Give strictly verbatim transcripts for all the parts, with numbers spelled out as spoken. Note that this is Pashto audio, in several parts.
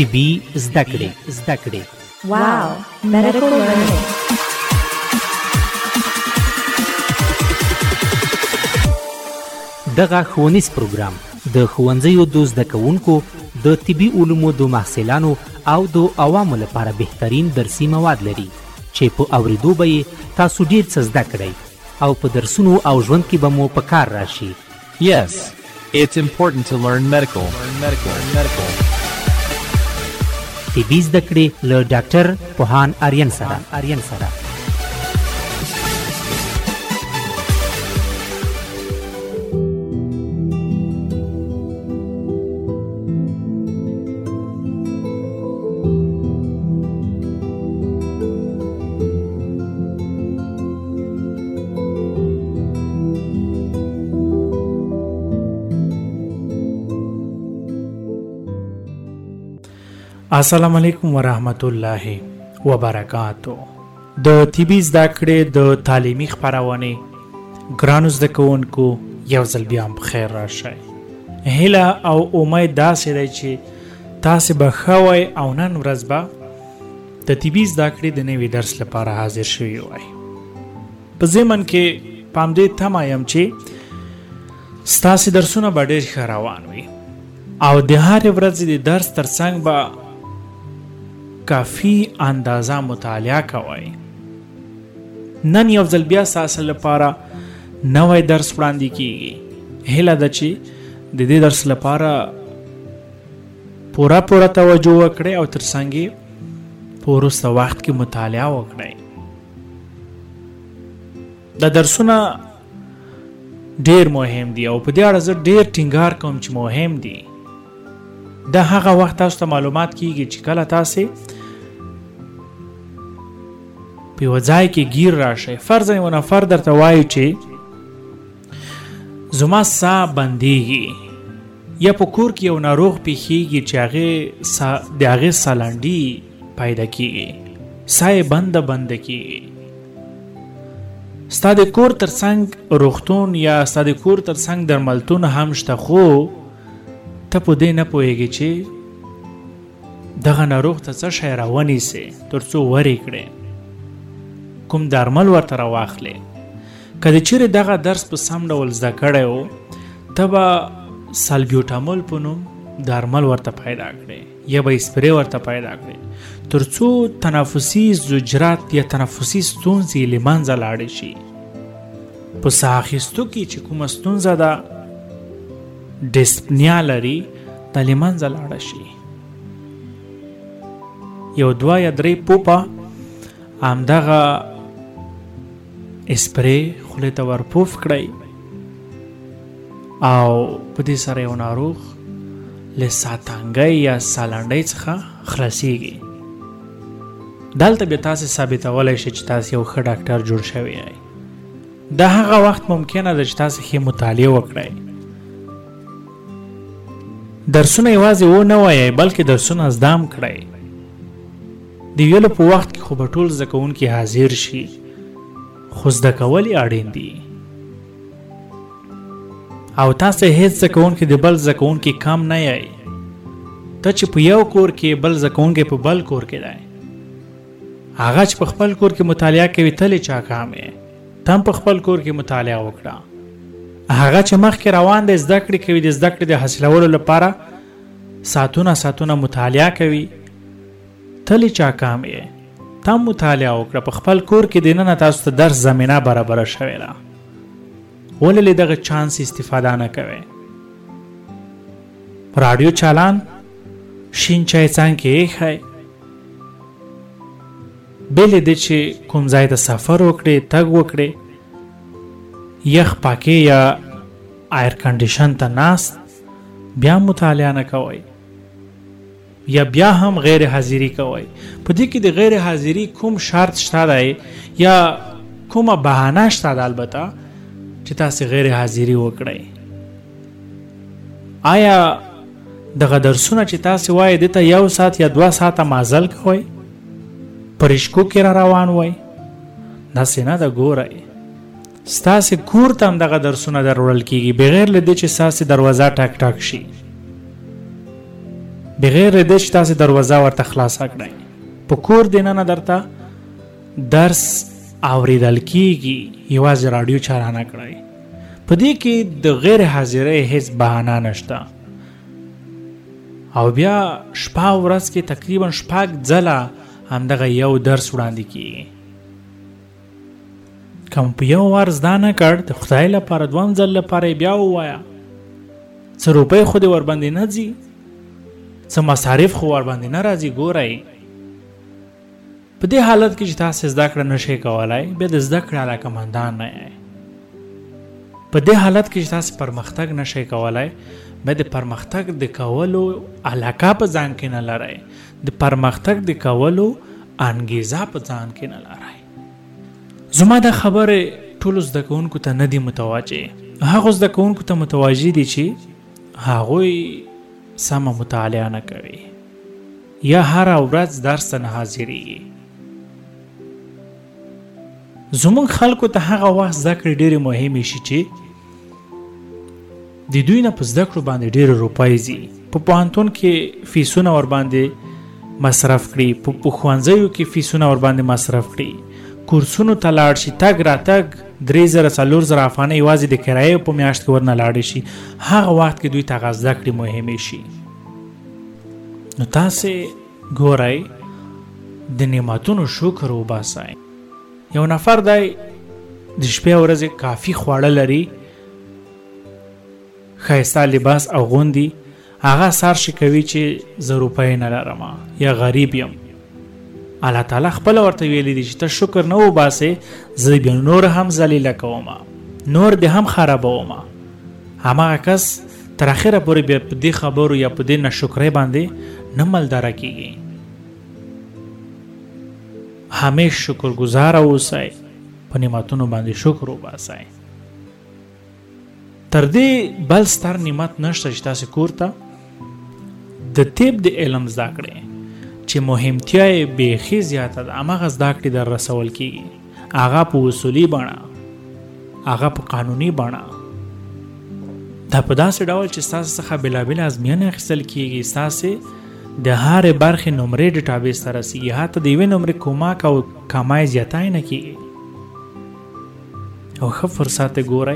طبي زده کړې زده کړې واو medical learning. دغه ښوونیز پروګرام د ښوونځیو د زده کوونکو د طبي علومو د محصلانو او د عوامو لپاره بهترین درسي مواد لري چې په اوریدو به یې تاسو ډېر څه زده کړئ او په درسونو او ژوند کې به مو په کار راشي. Yes, it's important to learn medical. Learn medical. Learn medical. طبي زده کړې له ډاکټر پوهان آریان سره آریان سره السلام علیکم ورحمت الله وبرکاتو. د طبي زده کړې د تعلیمي خپرونې ګرانو زده کوونکو یو ځل بیا هم بخیر راشئ. هیله او امید داسې دی چې تاسې به ښه وئ او نن ورځ به د طبي زده کړې د نوي درس لپاره حاضر شوي وئ. په ضمن کې په همدې تمه یم چې ستاسې درسونه به ډېر ښه روان وي او د هرې ورځې د درس تر څنګ به کافی اندازه مطالعه کوئ. نن یو ځل بیا ستاسو لپاره نوی درس وړاندې کیږي. هیله ده چې د دې درس لپاره پوره پوره توجه وکړئ او تر څنګ یې په وروسته وخت کې مطالعه وکړئ. دا درسونه ډېر مهم دي او په دې اړه زه ډېر ټینګار کوم چې مهم دي. دا هغه وخت تاسو ته معلومات کیږي چې کله تاسې په یو ځای کې ګیر راشئ. فرضاً یو نفر درته وایي چې زما ساه بندېږي یا په کور کې یو ناروغ پیښیږي چې هغې د هغې ساه لنډي پیدا کیږي، ساه یې بنده بنده کیږي. ستا د کور تر څنګ روغتون یا ستا د کور تر څنګ درملتون هم شته، خو ته په دې نه پوهېږې چې دغه ناروغ ته څه شی راونیسې تر څو ورې کړې، کوم درمل ورته راواخلې. که د چیرې دغه درس په سم ډول زده کړی و ته به سالبیوټامول په نوم درمل ورته پیدا کړې یا به اسپرې ورته پیدا کړې تر څو تنفسي زجرات یا تنفسي ستونزې له منځه لاړې شي. په ساه اخیستو کې چې کومه ستونزه ده ډسپنیا لري د له منځه لاړه شي. یو دوه یا درې پوپه همدغه اسپرې خولې ته ورپوف کړئ او په دې سره یو ناروغ له ساه تنګۍ یا ساه لنډۍ څخه خلاصېږي. دلته بیا تاسې ثابتولی شئ چې تاسې یو ښه ډاکټر جوړ شوی یئ. دا هغه وخت ممکنه ده چې تاسې ښې مطالعه وکړئ. درسونه یوازې و نه وایئ بلکې درسونه زده هم کړئ. د ویلو په وخت کې خو به ټول زده کوونکي حاضر شي، خو زده کول یې اړین دي او تاسې هیڅ زده کوونکي د بل زده کوونکي کم نه یئ. ته چې په یو کور کې بل زده کوونکی په بل کور کې دی، هغه چې په خپل کور کې مطالعه کوي ته له چا کم یې. ته هم په خپل کور کې مطالعه وکړه. هغه چې مخکې روان دی زده کړې کوي، د زده کړې د حاصلولو لپاره ساعتونه ساعتونه مطالعه کوي، ته له چا کم یې. ته هم مطالعه وکړه. په خپل کور کې دننه تاسو ته درس زمینه برابره شوې ده، ولې له دغه چانس استفاده نه کوئ؟ راډیو چالان شین چای څنګ کې ایښی، بېلې دې چې کوم ځای ته سفر وکړې تګ وکړې، یخ پاکې یا ایر کنډیشن ته ناست بیا مطالعه نه کوئ یا بیا هم غیر حاضری کوئ. په دې کې د غیر حاضری کوم شرط شته دی یا کومه بهانه شته ده البته چې تاسې غیر حاضری وکړئ؟ آیا دغه درسونه چې تاسې وایئ دې ته یو ساعت یا دوه ساعته مازل کوئ، په رشکو کې را روان وئ؟ داسې نه ده. ګورئ ستاسې کور ته هم دغه درسونه در وړل کېږي بغیر له دې چې ستاسې دروازه ټک ټک شي. بغیر د چې تاسو دروازه ورته خلاصه کړئ په کور دننه درته درس اوریدل کیږي یوازې رادیو چالانه کړئ په دې کې د غیر حاضرۍ هیڅ بهانه نشته او بیا شپه ورځ کې تقریبا شپږ ځله همدغه یو درس وړاندې کیږي کوم په یو وار زده نه کړ د خدای لپاره دویم ځل لپاره بیا ووایه څه روپۍ خو دې ورباندې نه ځي څه مصارف خو ورباندې نه راځي ګورئ په دې حالت کې چې تاسو زده کړه نشئ کولای بیا د زده کړې علاقمندان نه یئ په دې حالت کې چې تاسو پرمختګ نشئ کولای بیا د پرمختګ د کولو علاقه په ځان کې نه لرئ د پرمختګ د کولو انګیزه په ځان کې نه لرئ زما دا خبره ټولو زده کوونکو ته نه دي متوجه هغو زده کوونکو ته متوجه دي چې هغوی سمه مطالعه نه کوي یا هره ورځ درس ته نه حاضرېږي زموږ خلکو ته هغه وخت زده کړې ډېرې مهمې شي چې د دوی نه په زده کړو باندې ډېرې روپۍ ځي په پوهنتون کې فیسونه ورباندې مصرف کړي په ښوونځیو کې فیسونه ورباندې مصرف کړي کورسونو ته لاړ شي تګ راتګ درې زره څلور زره افغانۍ یوازې د کرایې په میاشت کې ورنه لاړې شي هغه وخت کې دوی ته هغه زده کړې مهمې شي نو تاسې ګورئ د نعمتونو شکر وباسئ یو نفر دی د شپې ورځې کافي خواړه لري ښایسته لباس اغوندي هغه سر شي کوي چې زه روپۍ نه لرم یا غریب یم الله تعالی خپل ورته ویلی دی چې ته شکر نه وباسې زه بیا نور هم ذلیله کوم نور دې هم خرابوم هماغه کس تر اخره پورې بیا په دې خبرو یا په دې ناشکرۍ باندې نه مالداره کیږي همیش شکرګزار اوسئ په نعمتونو باندې شکر وباسئ تر دې بل ستر نعمت نشته چې تاسو کور ته د طب د علم زده کړئ چې مهمتیا یې بیخي زیاته ده هماغه زده کړې در رسول کیږي هغه په اصولي بڼه هغه په قانوني بڼه دا په داسې ډول چې ستاسو څخه بېلابېل ازموینې اخیستل کیږي ستاسې د هرې برخې نمرې ډیټابیس ته رسیږي حتی د یوې نمرې کومک او کمای زیاتی نه کیږي او ښه فرصت ګورئ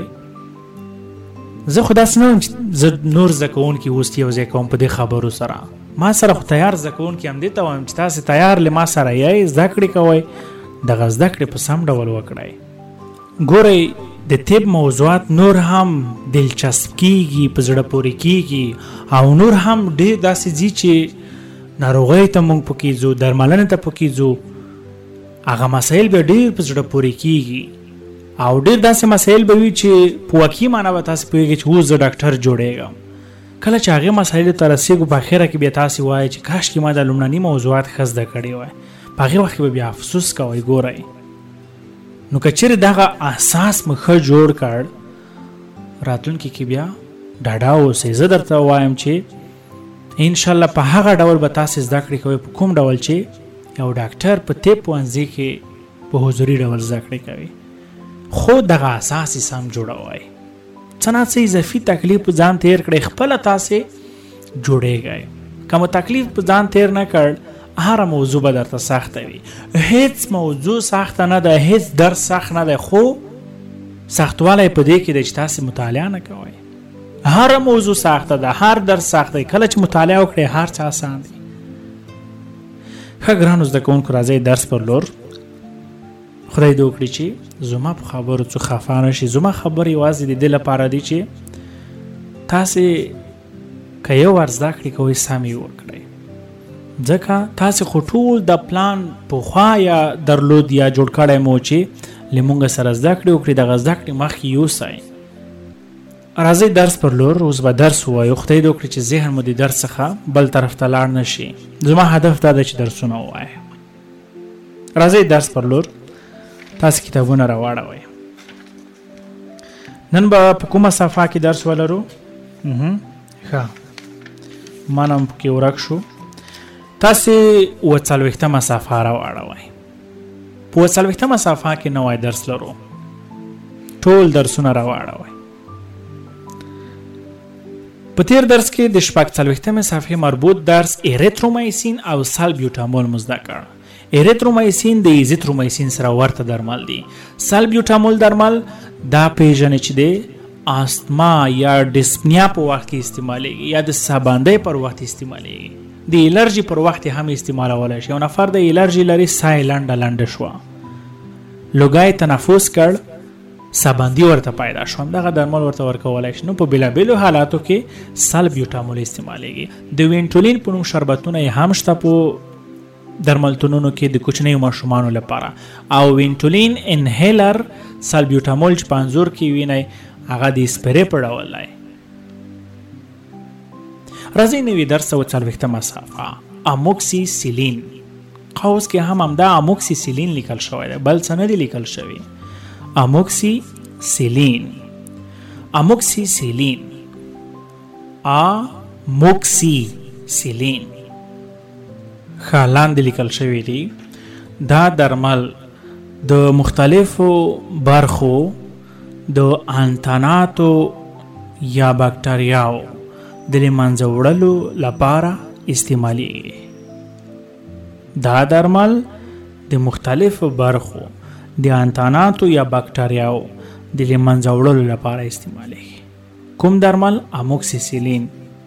زه خو داسې نه وم چې زه نور زده کوونکي اوس یو ځای کوم په دې خبرو سره ما سره خو تیار زده کوونکي همدې ته وایم چې تاسې تیار له ما سره یئ زده کړې کوئ دغه زده کړې په سم ډول وکړئ ګورئ د طب موضوعات نور هم دلچسپ کیږي په زړه پورې کیږي او نور هم ډېر داسې ځي چې ناروغۍ ته موږ پکې ځو درملنې ته پکې ځو هغه مسایل به ډېر په زړه پورې کیږي او ډېر داسې مسایل به وي چې په واقعي معنا به تاسې پوهېږئ چې اوس زه ډاکټر جوړېږم کله چې هغې مسایلو ته رسېږو په اخره کې بیا تاسې وایئ چې کاشکې ما دا لومړني موضوعات ښه زده کړي وای په هغې وخت کې به بیا افسوس کوئ ګورئ نو که چیرې دغه اساس مو ښه جوړ کړ راتلونکي کې بیا ډاډه اوسئ زه درته وایم چې انشاءالله په هغه ډول به تاسې زده کړې کوئ په کوم ډول چې یو ډاکټر په طب پوهنځي کې په حضوري ډول زده کړې کوي خو دغه اساس یې سم جوړوئ څه نه څه اضافي تکلیف په ځان تیر کړئ خپله تاسې جوړېږئ که مو تکلیف په ځان تیر نه کړ هر موضوع به درته سخته وي هیڅ موضوع سخته نه ده هیڅ درس سخت نه ده خو سختوالی په دې کې ده چې تاسې مطالعه نه کوئ هر موضوع سخته ده هر درس سخت دی کله چې مطالعه وکړئ هر څه آسان دی ښه ګرانو زده کوونکو راځئ درس پر لور خدای دې وکړي چې زما په خبرو څه خفه نه شي زما خبرې یوازې د دې لپاره دي چې تاسې که یو وار زده کړې کوئ سم یې وکړئ ځکه تاسې خو ټول د پلان پخوا یا درلود یا جوړ کړی مو چې له موږ سره زده کړې وکړي دغه زده کړې مخکې یوسئ راځئ درس پر لور اوس به درس ووایو خدای دې وکړي چې ذهن مو د درس څخه بل طرف ته لاړ نه شي زما هدف دا ده چې درسونه ووایم راځئ درس پر لور تاسې کتابونه راواړوئ نن به په کومه صفحه کې درس ولرو ښه ما نم پکې ورک شو تاسې اووه څلوېښتمه صفحه راواړوئ په اووه څلوېښتمه صفحه کې نوی درس لرو. ټول درسونه راواړوئ. په تیر درس کې د شپږ څلوېښتمې صفحې مربوط درس ایریترومایسین او سالبیوټامول مو زده کړ. ایریترومایسین د ایزیترومایسین سره ورته درمل دي. سالبیوټامول درمل دا پیژنې چې د آستما یا ډسپنیا په وخت کې استعمالیږي یا د ساباندۍ پر وخت استعمالیږي. د الرجی پر وخت هم استعمالولای شي. یو نفر د الرجی لري، سای لنډه لنډه شوه، لوګای تنفس کړ، ساباندی ورته پیدا شو، دغه درمل ورته ورکولای شي. نو په بېلابېلو حالاتو کې سالبیوټامول استعمالیږي. د وینټولین په نوم شربتونه یې هم شته په درملتونونو کې د کوچنیو ماشومانو لپاره، او وینټولین انهیلر سالبیوټامول چې په انځور کې وینئ هغه د سپری په ډول دی. راځئ نوي درس او څلوېښتمه صفحه اموکسیسیلین. قوس کې هم همدا اموکسیسیلین لیکل شوی دی، بل څه نه دی لیکل شوی. اموکسیسیلین اموکسیسیلین اموکسیسیلین ښه لاندې لیکل شوی دی. دا درمل د مختلفو برخو د انتاناتو یا باکتریاو د له منځه وړلو لپاره استعمالیږي. دا درمل د مختلفو برخو د انتاناتو یا باکتریاو د له منځه وړلو لپاره استعمالیږي. کوم درمل؟ اموکسیسیلین.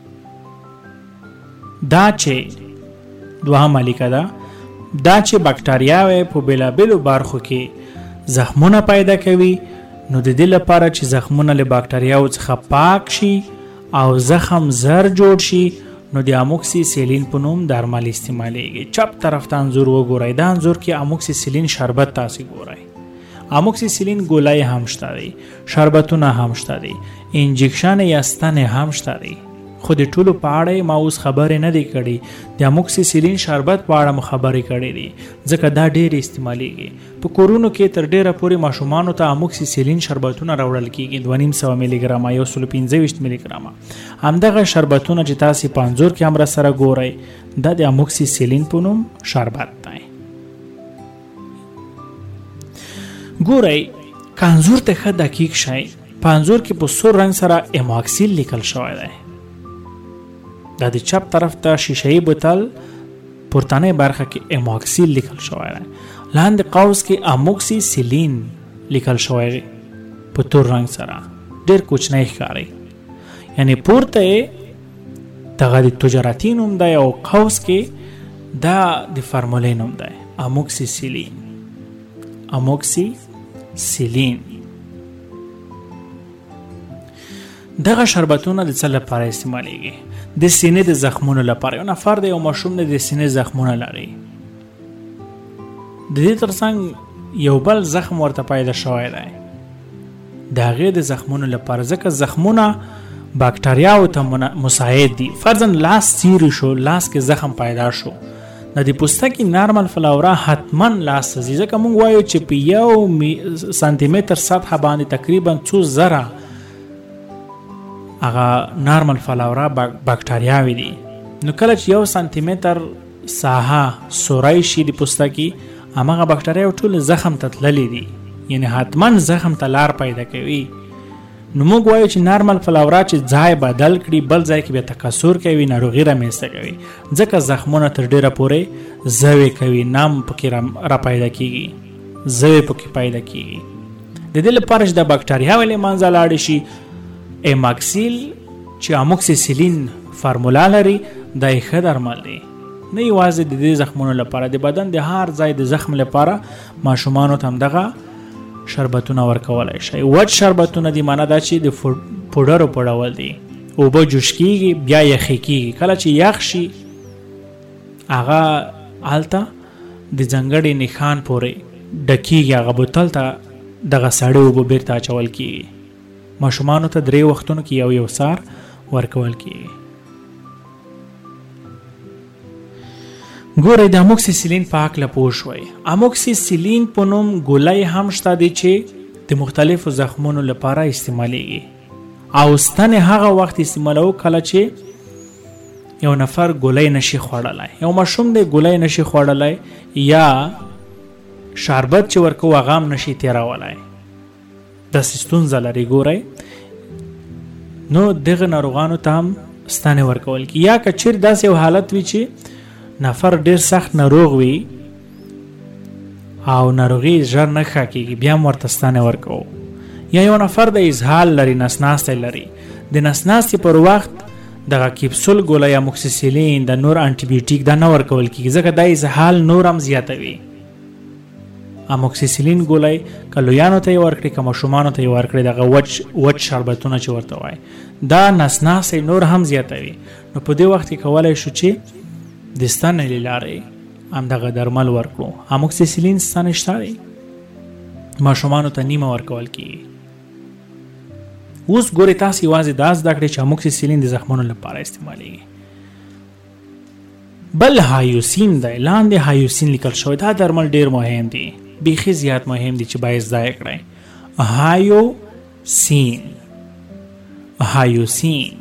دا چې دوهمه لیکه ده، دا چې باکتریاوې په بېلابېلو برخو کې زخمونه پیدا کوي، نو د دې لپاره چې زخمونه له باکتریاو څخه پاک شي او زخم زر جوړ شي، نو د اموکسیسیلین په نوم درمل استعمالیږي. چپ طرف ته انځور وګورئ. دا انځور کې اموکسیسیلین شربت تاسې ګورئ. اموکسیسیلین ګولۍ هم شته دی، شربتونه هم شته دی، انجکشن یا ستنې هم شته دی. خو د ټولو په اړه ما اوس خبرې نه دی کړې. د اموکسیسیلین شربت په اړه مو خبرې کړې دي، ځکه دا ډېر استعمالیږي. په کورونو کې تر ډېره پورې ماشومانو ته اموکسیسیلین شربتونه راوړل کېږي، دوه نیم سوه میلي ګرامه، یو سلو پنځه ویشت میلي ګرامه. همدغه شربتونه چې تاسې په انځور کې هم راسره ګورئ، دا د اموکسیسیلین په نوم شربت دی. ګورئ که انځور ته ښه دقیق شئ، په انځور کې په سور رنګ سره اماکسیل لیکل شوی دی. دا د چپ طرف ته شیشه‌ای بوتل پورتنۍ برخه کې اماکسیل لیکل شوی دی. لاندې قوس کې اموکسیسیلین لیکل شوی دی په تور رنګ سره، ډېر کوچنی ښکاري. یعنی پورته یې دغه د تجارتي نوم دی او قوس کې دا د فرمولې نوم دی، اموکسیسیلین. اموکسیسیلین دغه شربتونه د څه لپاره استعمالیږي؟ د سینې د زخمونو لپاره. یو نفر د یو ماشوم د سینې زخمونه لري، د دې ترڅنګ یو بل زخم ورته پیدا شوی دی، د هغې د زخمونو لپاره، ځکه زخمونه باکتریاو ته مساعد دي. فرضاً لاس څیرې شو، لاس کې زخم پیدا شو، د دې پوستکي نارمل فلاورا حتما لاس ته ځي، ځکه موږ وایو چې په یو سانتي متر سطحه باندې تقریبا څو زره هغه نارمل فلاورا باکتریاوې دي. نو کله چې یو سانتي متر ساحه سوری شي د پوستکي، هماغه باکتریاوې ټول زخم ته تللي دي، یعنی حتما زخم ته لار پیدا کوي. نو موږ وایو چې نارمل فلاورا چې ځای بدل کړي، بل ځای کې بیا تکثر کوي، ناروغي رامنځته کوي، ځکه زخمونه تر ډېره پورې زوی کوي، نام پکې را پیدا کېږي، زوی پکې پیدا کېږي. د دې لپاره چې د باکتریاوې له منځه لاړې شي، اماکسیل چې اموکسیسیلین فارمولا لري، دا یې ښه درمل دی. نه یوازې د دې زخمونو لپاره، د بدن د هر ځای د زخم لپاره ماشومانو ته همدغه شربتونه ورکولی شي. وچ شربتونه دي، معنا دا چې د پوډرو په ډول دي، اوبه جوش کېږي بیا یخې کېږي. کله چې یخ شي، هغه هلته د ځانګړي نښان پورې ډکېږي، هغه بوتل ته دغه سړې اوبه بیرته اچول کېږي. ماشومانو ته درې وختونو کې یو یو سار ورکول کېږي. ګورئ د اموکسیسیلین په هکله پوه شوئ. اموکسیسیلین په نوم ګولۍ هم شته دی چې د مختلفو زخمونو لپاره استعمالیږي، او ستنې هغه وخت استعمالوو کله چې یو نفر ګولۍ نشي خوړلی، یو ماشوم دی ګولۍ نشي خوړلی، یا شربت چې ورکوو هغه هم نشي تېرولی، داسې ستونزه لري. ګورئ نو دغه ناروغانو ته هم ستانه ورکول کی. یا که چیر داسې یو حالت وي چې نفر ډیر سخت ناروغ وي او ناروغي ژر نه ښه کېږي بیا هم ورته ستانه ورکوو. یا یو نفر د اسهال لري، نسناستی لري، د نسناستي پر وخت دغه کپسول ګوله یا موکسیسیلین د نور انټي بیوټیک دا نه ورکول کېږي ځکه دا اسهال نور هم زیاتوي. اموکسیسیلین ګولۍ که لویانو ته یې ورکړي که ماشومانو ته یې ورکړي دغه وچ وچ شربتونه چې ورته وایي دا نسناسی نور هم زیاتوي. نو په دې وخت کې کولی شو چې د ستنې له لارې همدغه درمل ورکړو. اموکسیسیلین ستنې شته دی، ماشومانو ته نیمه ورکول کېږي. اوس ګورې تاسې یوازې دا زده کړئ چې اموکسیسیلین د زخمونو لپاره استعمالیږي. بل هایوسین دی، لاندې هایوسین لیکل شوی. دا درمل ډیر مهم دی، بیخي زیات مهم دی چې باید زده یې کړئ. هایوسین هایوسین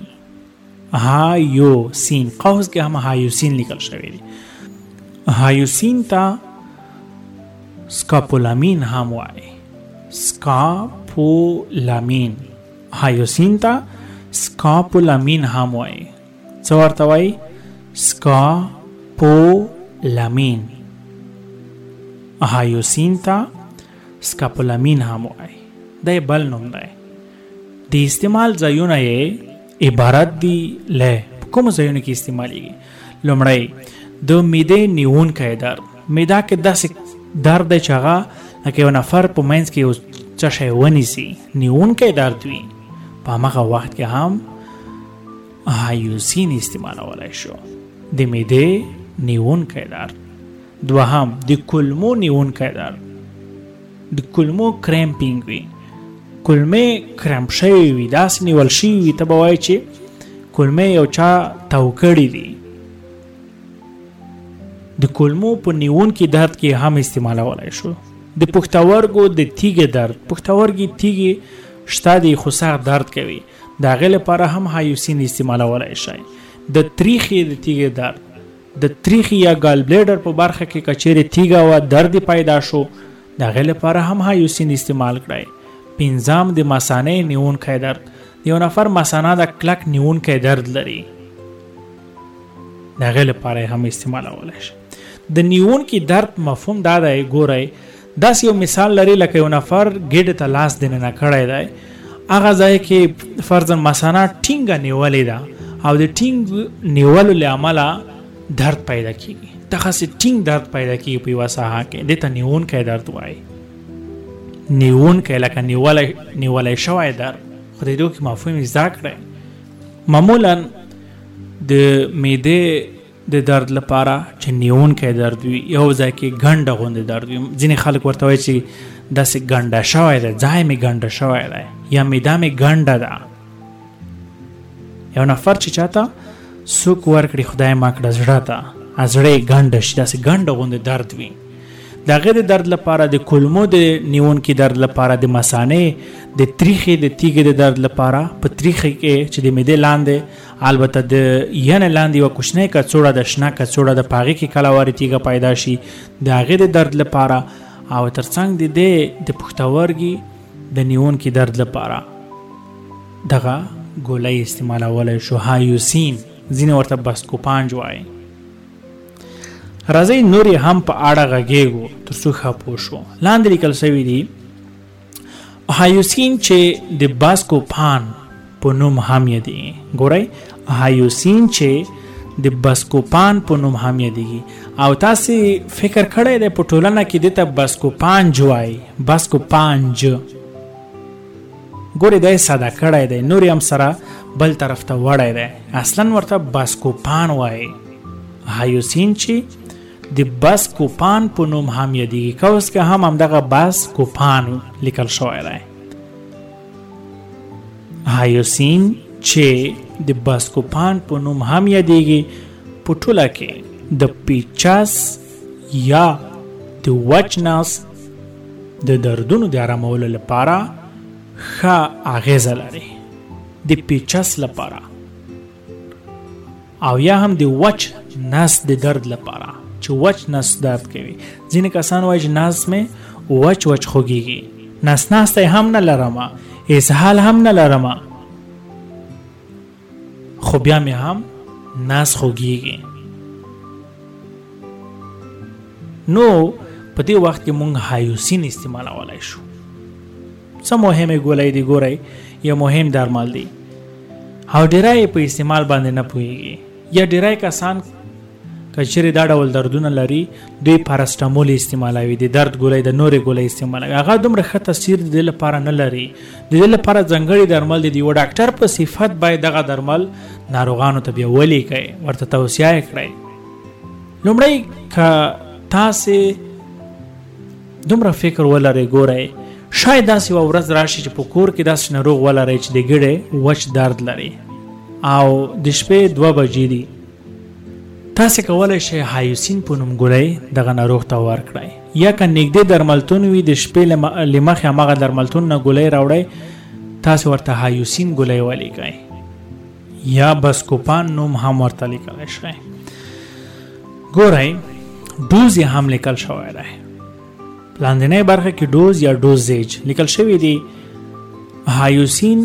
هایوسین قوس کې هم هایوسین لیکل شوی دی. هایوسین ته سکاپولامین هم وایي. سکاپولامین هایوسین ته سکاپولامین هم وایي. څه ورته وایي؟ سکاپولامین. هایوسین ته سکاپولامین هم وایي. دا بل نوم دی. د استعمال ځایونه یې عبارت دي له کوم ځایونو کې استعمالیږي. لومړی د معدې نیونکی درد. معده کې داسې درد دی چې هغه لکه یو نفر په منځ کې یو څه شی ونیسي، نیونکی درد وي، په همغه وخت کې هم هایوسین استعمالولی شو. د معدې نیونکی درد. دوهم د کولمو نیونکی درد. د کولمو کرمپینګ وي، کولمې کرمپ شوي وي، داسې نیول شوي وي ته به وایي چې کولمې یو چا تاو کړي دي. د کولمو په نیونکي درد کې هم استعمالولی شو. د پښتورګو د تیږې درد. پښتورګي تیږې شته دي خو سخت درد کوي، د هغې لپاره هم هایوسین استعمالولی شئ. د تریخي د تیږې درد. د تریخي یا ګال بلیډر په برخه کې که چیرې تیږه وه درد پیدا شو د هغې لپاره هم هایوسین استعمال کړئ. پنځم د مثانې نیونکی درد. یو نفر مثانه د کلک نیونکی درد لري، د هغې لپاره هم استعمالولی شي. د نیونکي درد مفهوم دا دی، ګورئ داسې یو مثال لري لکه یو نفر ګېډې ته لاس دننه کړی دی، هغه ځای کې فرضاً مثانه ټینګه نیولې ده او د ټینګ نیولو له امله درد پیدا کیږي. دغسې ټینګ درد پیدا کیږي په یوه ساحه کې، دې ته نیونکی درد وایي. نیونکی لکه نیولی نیولی شوی درد. خو د دې کې مفهوم زده کړئ. معمولاً د معدې د درد لپاره چې نیونکی درد وي یو ځای کې ګنډه غوندې درد وي. ځینې خلک ورته وایي چې داسې ګنډه شوی دی، ځای مې ګنډه شوی دی یا معده مې ګنډه ده. یو نفر چې چاته سوک ورکړي خدای ما کړه زړه ته زړه یې ګنډه شي، داسې ګنډه غوندې درد وي. د هغې د درد لپاره، د کولمو د نیونکي درد لپاره، د مثانې د تریخي د تیږې د درد لپاره په تریخي کې چې د معدې لاندې البته د ینې لاندې یوه کوچنۍ کڅوړه ده، شنه کڅوړه ده، په هغې کې کله وارې تیږه پیدا شي د هغې د درد لپاره، او تر څنګ د دې د پښتورګي د نیونکي درد لپاره دغه ګولۍ استعمالولی شو. هایوسین ځینې ورته بسکوپانج وایي. راځئ نورې هم په اړه غږیږو تر څو ښه پوه شو. لاندې لیکل شوي دي هایوسین چې د باسکوپان په نوم هم یادېږي. ګورئ هایوسین چې د باسکوپان په نوم هم یادېږي. او تاسې فکر کړی دی په ټولنه کې دې ته باسکوپانج وایي. باسکوپانج ګورئ دی ساده کړی دی، نور هم سره بل طرف ته وړی دی، اصلا ورته باسکوپان وایي. هایوسین چې د باسکوپان په نوم هم یادېږي. کوس کې هم همدغه باسکوپان لیکل شوی دی. هایوسین چې د باسکوپان په نوم هم یادېږي په ټوله کې د پیچاس یا د وچ نس د دردونو د آرامولو لپاره ښه اغیزه لري. د پیچاس لپاره او یا هم د وچ نس د درد لپاره چې وچ نس درد کوي. ځینې کسان وایي چې نس مې وچ وچ خوږیږي، نس ناستی هم نه لرمه، اسهال هم نه لرمه، خو بیا مې هم ناس خوږیږي. نو په دې وخت کې مونږ هایوسین استعمالولای شو. څه مهمه ګولۍ دی ګورئ، یا مهم درمل دی او ډیرای په استعمال باندې نه پوهیږي، یا ډیرای کسان کچری دا ډول دردونه لري دوی پاراسټامول استعمالوي، د درد ګولۍ د نورې ګولۍ استعمالوي. هغه دومره ښه تاثیر د لپاره نه لري. د دې لپاره ځانګړي درمل دي. یو ډاکټر په صفت باید دغه درمل ناروغانو ته بیا ولیکي، ورته توصیه کړئ. لومړی که تاسې دومره فکر ولرئ، ګورئ شاید داسې یوه ورځ راشي چې په کور کې داسې ناروغ ولرئ چې د ګیډې وچ درد لري او د شپې دوه بجې دي. تاسې کولی شئ هایوسین په نوم ګولۍ دغه ناروغ ته ورکړئ، یا که نږدې درملتون وي د شپې له مخې هماغه درملتون نه ګولۍ راوړئ، تاسې ورته هایوسین ګولۍ ولیکئ، یا بسکوپان نوم هم ورته لیکلی شئ. ګورئ ډوز یې هم لیکل شوی دی. لاندنۍ برخه کې ډوز یا ډوزیج لیکل شوی دی. هایوسین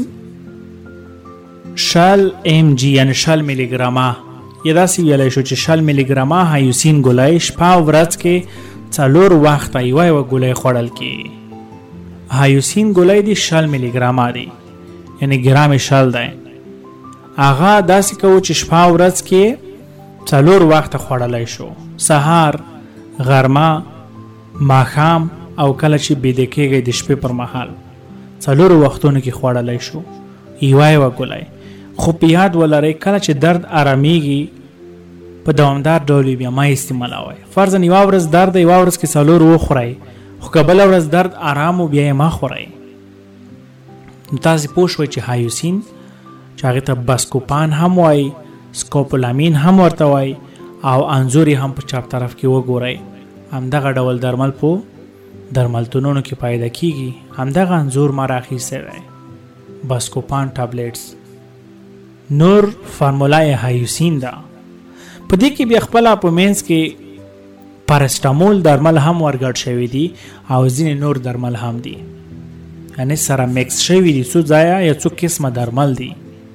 شل ام جی یعنی شل میلی ګرامه، یا داسې ویلی شو چې شل میلی ګرامه هایوسین ګولۍ شپه او ورځ کې څلور وخته یوه یوه ګولۍ خوړل کېږي. هایوسین ګولۍ دی شل میلی ګرامه دی، یعنی ګرام شل دی. هغه داسې کوو چې شپه او ورځ کې څلور وخته خوړلی شو، سهار، غرمه، ماښام او کله چې بیده کېږئ د شپې پر مهال څلورو وختونو کې خوړلی شو یوه یوه ګولۍ. خو په یاد ولرئ کله چې درد آرامیږي په دوامدار ډول بیا مه استعمالوئ. فرضاً یوه ورځ درد یوه ورځ کې څلور وخورئ، خو که بله ورځ درد آرام و بیا یې مه خورئ. نو تاسې پوه شوئ چې هایوسین چې هغې ته بسکوپان هم وایي، سکوپولامین هم ورته وایي، او انځور هم په چپ طرف کې وګورئ. همدغه ډول درمل په درملتونونو کې پیدا کیږي. همدغه انځور ما راخیستی دی، بسکوپان ټابلیټس. نور فارمولای هایوسین ده. په دې کې بیا خپله په منځ کې پاراسټامول درمل هم ورګډ شوي دي او ځینې نور درمل هم دي، یعنې سره میکس شوي دي، څو ځایه یا څو قسمه درمل دي.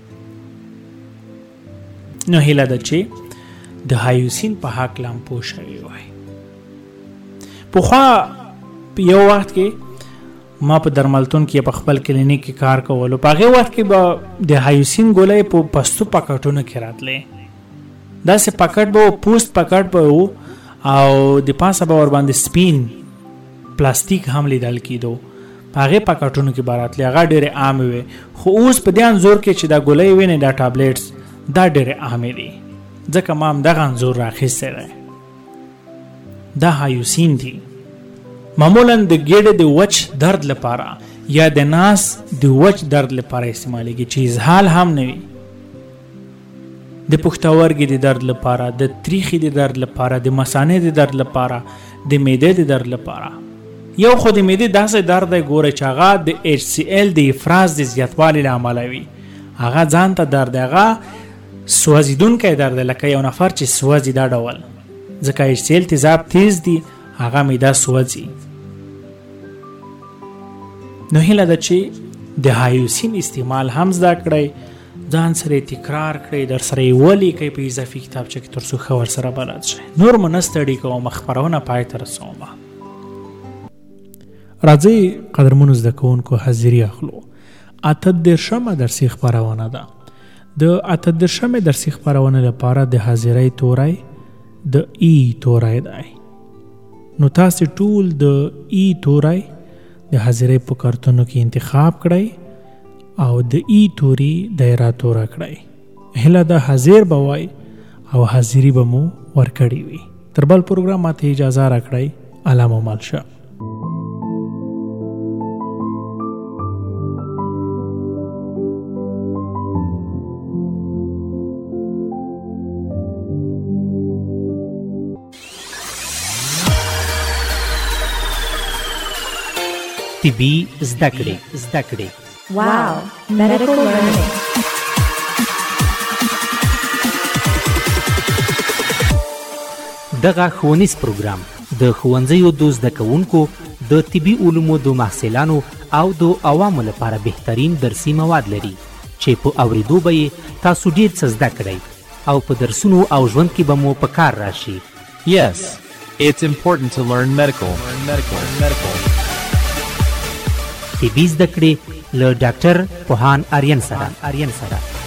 نو هیله ده چې د هایوسین په هکله هم پوه شوي وای. پخوا یو وخت کې ما په درملتون کې په خپل کلینیک کې کار کولو، په هغې وخت کې به د هایوسین ګولۍ په پستو پاکټونو کې راتلې. داسې پاکټ به و، پوست پاکټ به و او د پاسه به ورباندې سپین پلاستیک هم لیدل کېدو. په هغې پاکټونو کې به راتلې، هغه ډېرې عامې وې. خو اوس په دې انځور کې چې دا ګولۍ وینې دا ټابلیټس دا ډېرې عامې دي، ځکه ما همدغه انځور راخیستی دی. دا هایوسین دي. معمولا د ګیډې د وچ درد لپاره یا د ناس د وچ درد لپاره استعمالیږي، چې اسهال هم نه وي. د پښتورګي د درد لپاره، د تریخي د درد لپاره، د مثانې د درد لپاره، د معدې د درد لپاره. یو خو د معدې داسې درد دی ګوره چې هغه د ایچ سی ایل د افراز د زیاتوالي له امله وي. هغه ځان ته درد دی، هغه سوځېدونکی درد دی، لکه یو نفر چې سوځي دا ډول، ځکه ایچ سی ایل تیزاب تیز دی، هغه معده سوځي. نو هیله ده چې د هایوسین استعمال هم زده کړئ، ځان سره تکرار کړئ، در سره یې ولیکئ په اضافي کتابچه کې تر څو ښه ورسره بلد شئ. نور مو نه ستړي کوم، خپرونه پای ته رسوم. راځئ قدرمنو زده کوونکو حاضري اخلو. اته دېرشمه درسي خپرونه ده. د اته دېرشمې درسي خپرونې لپاره د حاضرۍ توری د ای توری دی. نو تاسې ټول د ای توری د حاضرۍ په کارتونو کې انتخاب کړئ او د ای توري دایره توره کړئ. هیله ده حاضر به وای او حاضري به مو ورکړې وي. تر بل پروګرام ماته اجازه راکړئ. الله مو مل شه. طبي زده کړې زده کړې Wow, medical learning. دغه ښوونیز پروګرام د ښوونځیو د زده کوونکو د طبي علومو د محصلانو او د عوامو لپاره بهترین درسي مواد لري. چې په اوریدو به یې تاسو ډیر څه زده کړئ او په درسونو او ژوند کې به مو په کار راشي. Yes, it's important to learn medical. Learn medical. Medical. طبي زده کړې له ډاکټر پوهان آریان سره آریان سره